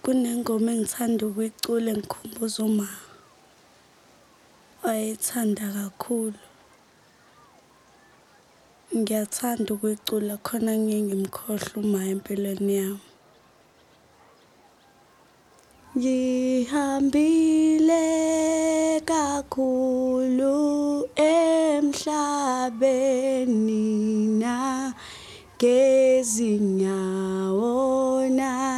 Kunengoma engithanda ukuyicula engikhumbuza uma wayethanda kakhulu. Ngiyathanda ukuyicula khona ngeke ngimkhohlwe uma empilweni yami. Ngihambile kakhulu emhlabeni na ngezinyawo na